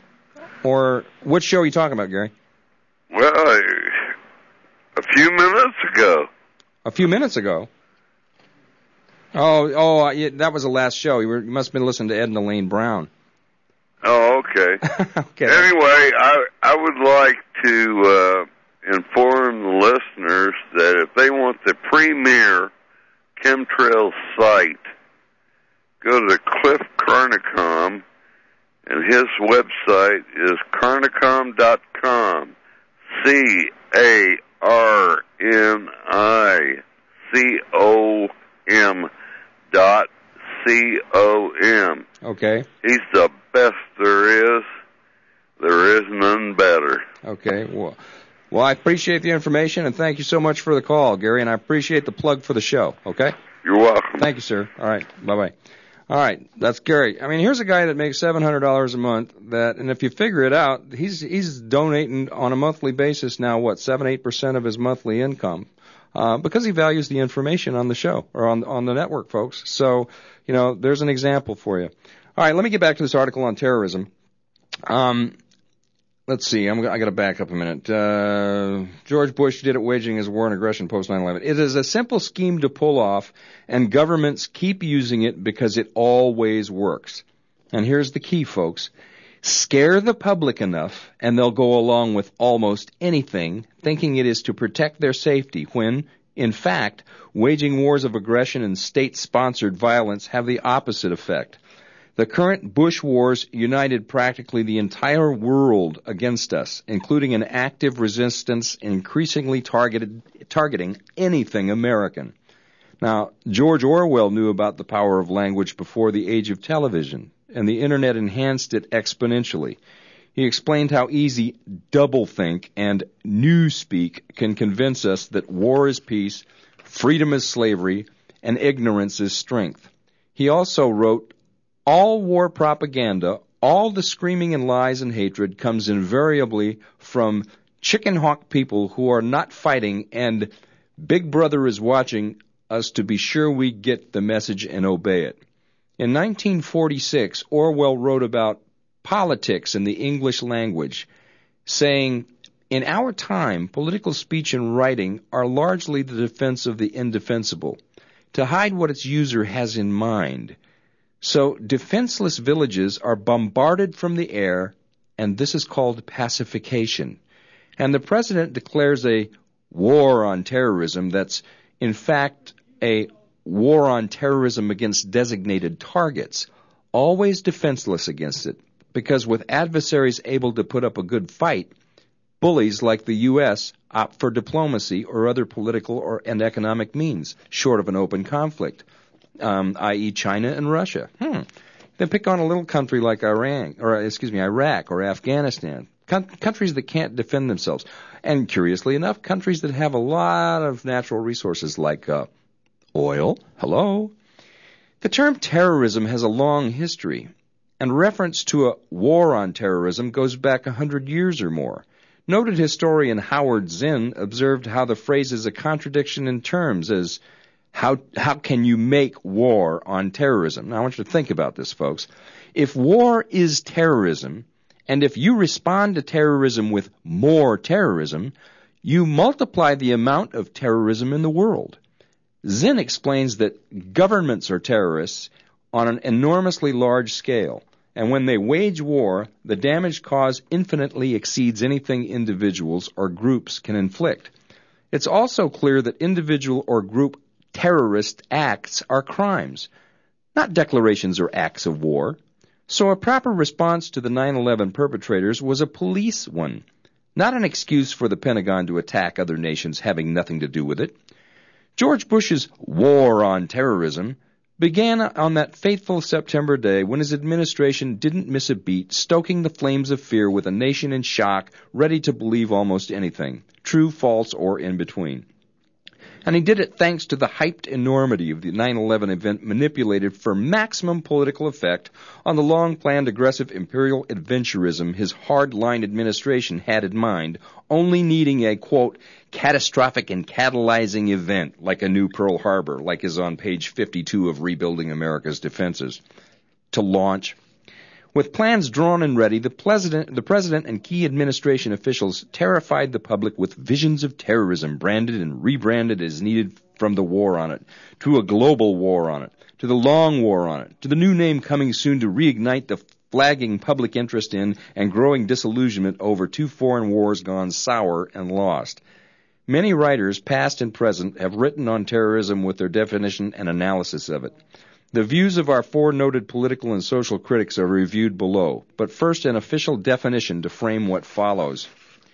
Or what show are you talking about, Gary? Well, a few minutes ago. A few minutes ago? Oh, yeah, that was the last show. You must have been listening to Edna Lane Brown. Oh, okay. Okay. Anyway, I would like to inform the listeners that if they want the premier chemtrail site, go to Cliff Carnicom, and his website is carnicom.com, CARNICOM.com. Okay. He's the best there is. There is none better. Okay, well, I appreciate the information, and thank you so much for the call, Gary, and I appreciate the plug for the show, okay? You're welcome. Thank you, sir. All right, bye-bye. All right, that's Gary. I mean, here's a guy that makes $700 a month, and if you figure it out, he's donating on a monthly basis now, 7-8% of his monthly income, because he values the information on the show, or on the network, folks. So, there's an example for you. All right, let me get back to this article on terrorism. Let's see. I got to back up a minute. George Bush did it waging his war on aggression post 9/11. It is a simple scheme to pull off, and governments keep using it because it always works. And here's the key, folks. Scare the public enough, and they'll go along with almost anything, thinking it is to protect their safety, when, In fact, waging wars of aggression and state-sponsored violence have the opposite effect. The current Bush wars united practically the entire world against us, including an active resistance increasingly targeting anything American. Now, George Orwell knew about the power of language before the age of television, and the Internet enhanced it exponentially. He explained how easy doublethink and newspeak can convince us that war is peace, freedom is slavery, and ignorance is strength. He also wrote, all war propaganda, all the screaming and lies and hatred comes invariably from chicken hawk people who are not fighting, and Big Brother is watching us to be sure we get the message and obey it. In 1946, Orwell wrote about politics in the English language, saying, in our time, political speech and writing are largely the defense of the indefensible, to hide what its user has in mind. So defenseless villages are bombarded from the air, and this is called pacification. And the president declares a war on terrorism that's, in fact, a war on terrorism against designated targets, always defenseless against it, because with adversaries able to put up a good fight, bullies like the U.S. opt for diplomacy or other political and economic means, short of an open conflict, i.e. China and Russia. Then pick on a little country like Iraq or Afghanistan, countries that can't defend themselves. And curiously enough, countries that have a lot of natural resources like oil. Hello? The term terrorism has a long history, and reference to a war on terrorism goes back 100 years or more. Noted historian Howard Zinn observed how the phrase is a contradiction in terms, as how can you make war on terrorism? Now I want you to think about this, folks. If war is terrorism, and if you respond to terrorism with more terrorism, you multiply the amount of terrorism in the world. Zinn explains that governments are terrorists on an enormously large scale, and when they wage war, the damage caused infinitely exceeds anything individuals or groups can inflict. It's also clear that individual or group terrorist acts are crimes, not declarations or acts of war. So a proper response to the 9/11 perpetrators was a police one, not an excuse for the Pentagon to attack other nations having nothing to do with it. George Bush's war on terrorism began on that fateful September day when his administration didn't miss a beat, stoking the flames of fear with a nation in shock, ready to believe almost anything, true, false, or in between. And he did it thanks to the hyped enormity of the 9/11 event manipulated for maximum political effect on the long-planned aggressive imperial adventurism his hard-line administration had in mind, only needing a, quote, catastrophic and catalyzing event like a new Pearl Harbor, like is on page 52 of Rebuilding America's Defenses, to launch. With plans drawn and ready, the president and key administration officials terrified the public with visions of terrorism branded and rebranded as needed, from the war on it, to a global war on it, to the long war on it, to the new name coming soon to reignite the flagging public interest in and growing disillusionment over 2 foreign wars gone sour and lost. Many writers, past and present, have written on terrorism with their definition and analysis of it. The views of our 4 noted political and social critics are reviewed below, but first an official definition to frame what follows.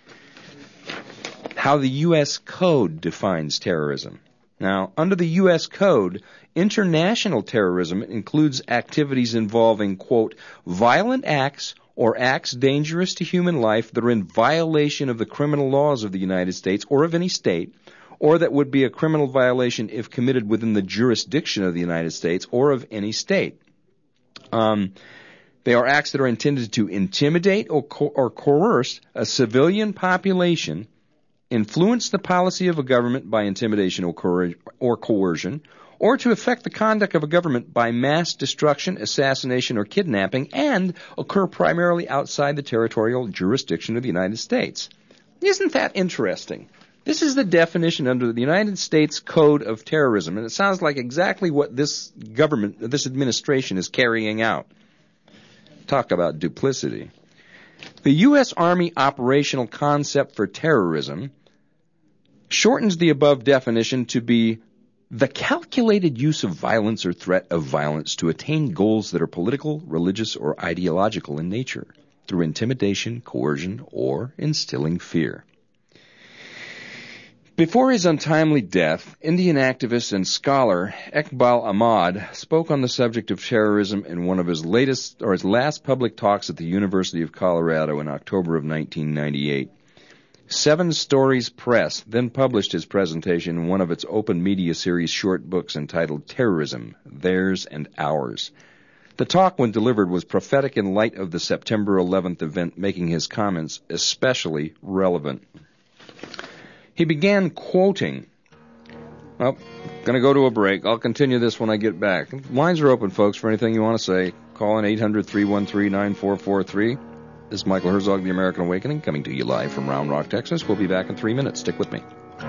How the U.S. Code defines terrorism. Now, under the U.S. Code, international terrorism includes activities involving, quote, violent acts or acts dangerous to human life that are in violation of the criminal laws of the United States or of any state, or that would be a criminal violation if committed within the jurisdiction of the United States or of any state. They are acts that are intended to intimidate or coerce a civilian population, influence the policy of a government by intimidation or coercion, or to affect the conduct of a government by mass destruction, assassination, or kidnapping, and occur primarily outside the territorial jurisdiction of the United States. Isn't that interesting? This is the definition under the United States Code of Terrorism, and it sounds like exactly what this government, this administration is carrying out. Talk about duplicity. The U.S. Army operational concept for terrorism shortens the above definition to be the calculated use of violence or threat of violence to attain goals that are political, religious, or ideological in nature, through intimidation, coercion, or instilling fear. Before his untimely death, Indian activist and scholar Iqbal Ahmad spoke on the subject of terrorism in one of his last public talks at the University of Colorado in October of 1998. Seven Stories Press then published his presentation in one of its open media series short books entitled Terrorism, Theirs and Ours. The talk, when delivered, was prophetic in light of the September 11th event, making his comments especially relevant. He began quoting, going to go to a break. I'll continue this when I get back. Lines are open, folks, for anything you want to say. Call in 800-313-9443. This is Michael Herzog, The American Awakening, coming to you live from Round Rock, Texas. We'll be back in 3 minutes. Stick with me.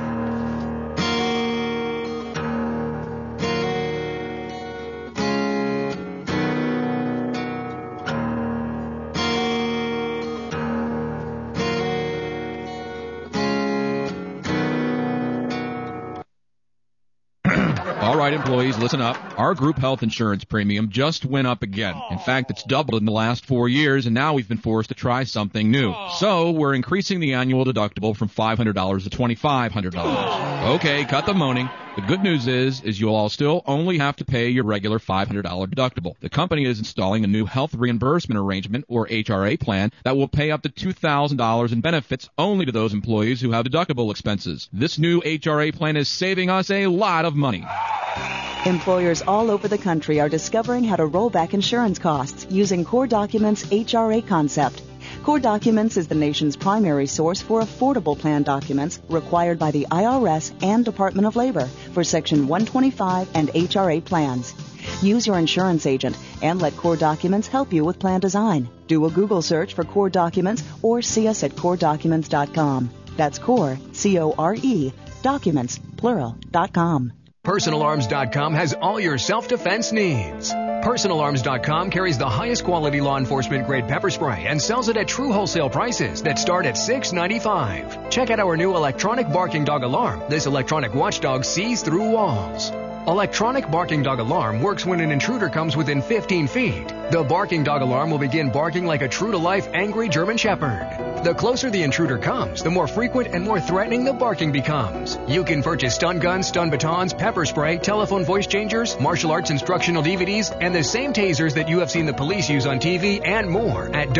All right, employees, listen up. Our group health insurance premium just went up again. In fact, it's doubled in the last 4 years, and now we've been forced to try something new. So we're increasing the annual deductible from $500 to $2,500. Okay, cut the moaning. The good news is you'll all still only have to pay your regular $500 deductible. The company is installing a new health reimbursement arrangement, or HRA plan, that will pay up to $2,000 in benefits only to those employees who have deductible expenses. This new HRA plan is saving us a lot of money. Employers all over the country are discovering how to roll back insurance costs using Core Documents' HRA concept. Core Documents is the nation's primary source for affordable plan documents required by the IRS and Department of Labor for Section 125 and HRA plans. Use your insurance agent and let Core Documents help you with plan design. Do a Google search for Core Documents or see us at CoreDocuments.com. That's Core, C-O-R-E, Documents, plural.com. PersonalArms.com has all your self-defense needs. PersonalArms.com carries the highest quality law enforcement grade pepper spray and sells it at true wholesale prices that start at $6.95. Check out our new electronic barking dog alarm. This electronic watchdog sees through walls. Electronic barking dog alarm works when an intruder comes within 15 feet. The barking dog alarm will begin barking like a true-to-life angry German Shepherd. The closer the intruder comes, the more frequent and more threatening the barking becomes. You can purchase stun guns, stun batons, pepper spray, telephone voice changers, martial arts instructional DVDs, and the same tasers that you have seen the police use on TV and more at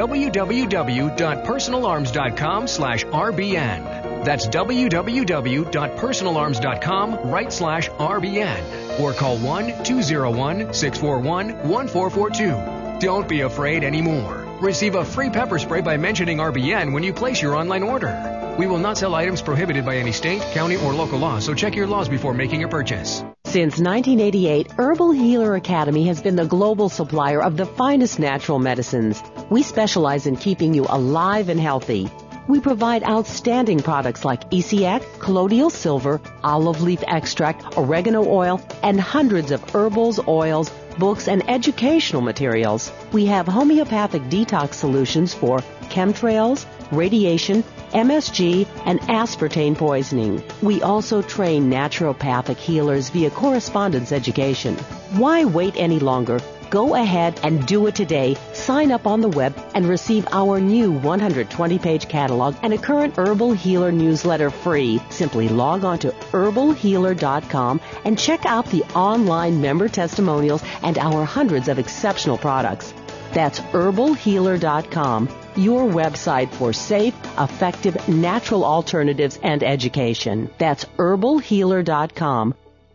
www.personalarms.com/RBN. That's www.personalarms.com/RBN. Or call 1-201-641-1442. Don't be afraid anymore. Receive a free pepper spray by mentioning RBN when you place your online order. We will not sell items prohibited by any state, county, or local law, so check your laws before making a purchase. Since 1988, Herbal Healer Academy has been the global supplier of the finest natural medicines. We specialize in keeping you alive and healthy. We provide outstanding products like ECX, colloidal silver, olive leaf extract, oregano oil, and hundreds of herbals, oils, books, and educational materials. We have homeopathic detox solutions for chemtrails, radiation, MSG, and aspartame poisoning. We also train naturopathic healers via correspondence education. Why wait any longer? Go ahead and do it today. Sign up on the web and receive our new 120-page catalog and a current Herbal Healer newsletter free. Simply log on to herbalhealer.com and check out the online member testimonials and our hundreds of exceptional products. That's herbalhealer.com, your website for safe, effective, natural alternatives and education. That's herbalhealer.com.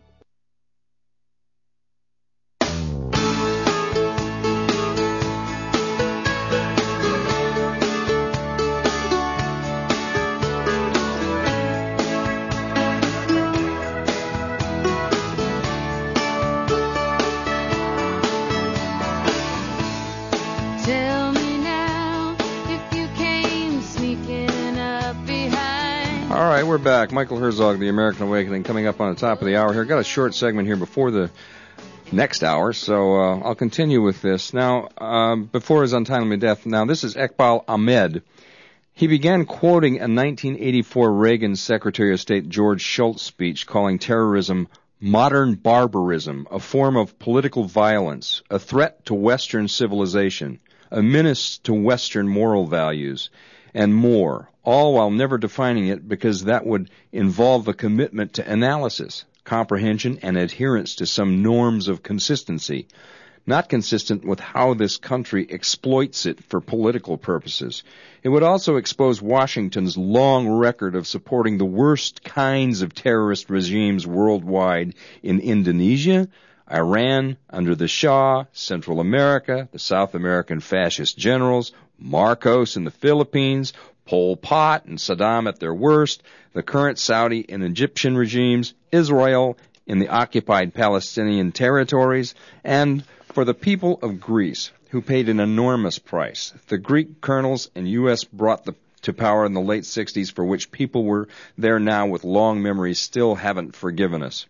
All right, we're back. Michael Herzog, The American Awakening, coming up on the top of the hour here. Got a short segment here before the next hour, so I'll continue with this. Now, before his untimely death, now this is Iqbal Ahmad. He began quoting a 1984 Reagan Secretary of State George Shultz speech calling terrorism modern barbarism, a form of political violence, a threat to Western civilization, a menace to Western moral values, and more, all while never defining it because that would involve a commitment to analysis, comprehension, and adherence to some norms of consistency, not consistent with how this country exploits it for political purposes. It would also expose Washington's long record of supporting the worst kinds of terrorist regimes worldwide in Indonesia, Iran under the Shah, Central America, the South American fascist generals, Marcos in the Philippines, Pol Pot and Saddam at their worst, the current Saudi and Egyptian regimes, Israel in the occupied Palestinian territories, and for the people of Greece, who paid an enormous price. The Greek colonels and U.S. brought to power in the late 60s, for which people were there now with long memories still haven't forgiven us.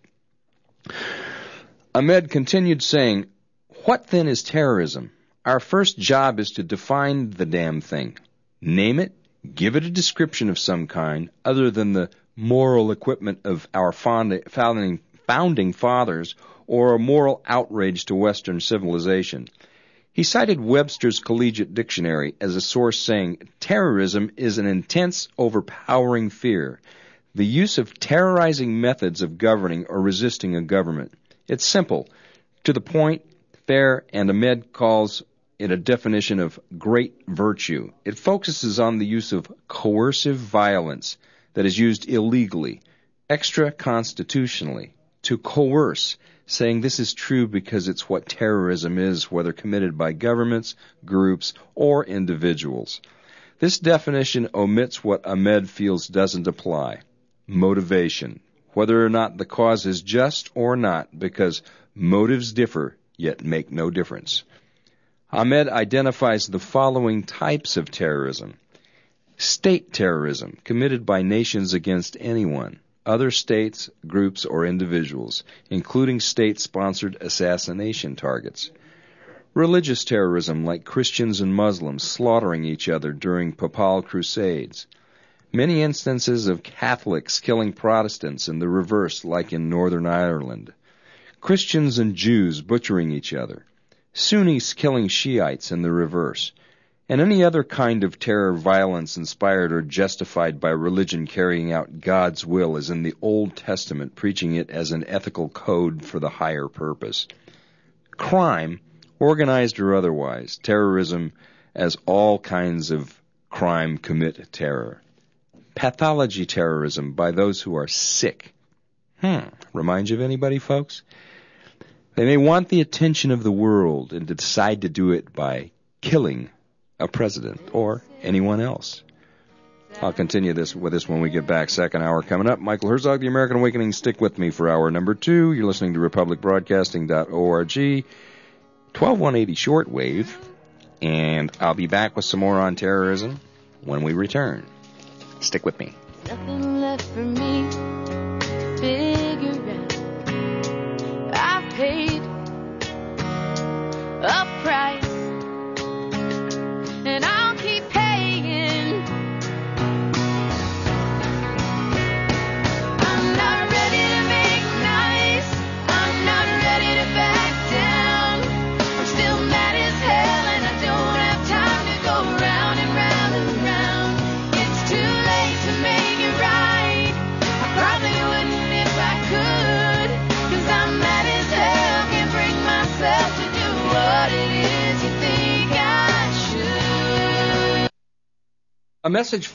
Ahmed continued saying, "What then is terrorism? Our first job is to define the damn thing. Name it, give it a description of some kind, other than the moral equipment of our founding fathers, or a moral outrage to Western civilization." He cited Webster's Collegiate Dictionary as a source saying, "Terrorism is an intense, overpowering fear, the use of terrorizing methods of governing or resisting a government. It's simple, to the point, fair, and Ahmed calls it a definition of great virtue. It focuses on the use of coercive violence that is used illegally, extra-constitutionally, to coerce, saying this is true because it's what terrorism is, whether committed by governments, groups, or individuals. This definition omits what Ahmed feels doesn't apply: motivation, whether or not the cause is just or not, because motives differ, yet make no difference. Ahmed identifies the following types of terrorism: state terrorism, committed by nations against anyone, other states, groups, or individuals, including state-sponsored assassination targets. Religious terrorism, like Christians and Muslims slaughtering each other during papal crusades. Many instances of Catholics killing Protestants and the reverse, like in Northern Ireland. Christians and Jews butchering each other. Sunnis killing Shiites and the reverse. And any other kind of terror violence inspired or justified by religion carrying out God's will, as in the Old Testament, preaching it as an ethical code for the higher purpose. Crime, organized or otherwise, terrorism as all kinds of crime commit terror. Pathology terrorism by those who are sick. Remind you of anybody, folks? They may want the attention of the world and decide to do it by killing a president or anyone else. I'll continue with this when we get back. Second hour coming up. Michael Herzog, The American Awakening. Stick with me for hour number 2. You're listening to republicbroadcasting.org, 12180 shortwave, and I'll be back with some more on terrorism when we return. Stick with me. Nothing left for me to figure out. I've paid a price, and I'll keep paying. I'm not ready to make nice. I'm not ready to back down. I'm still mad as hell, and I don't have time to go round and round and round. It's too late to make it right. I probably wouldn't if I could, 'cause I'm mad as hell, can't bring myself to do what it is you think I should. A message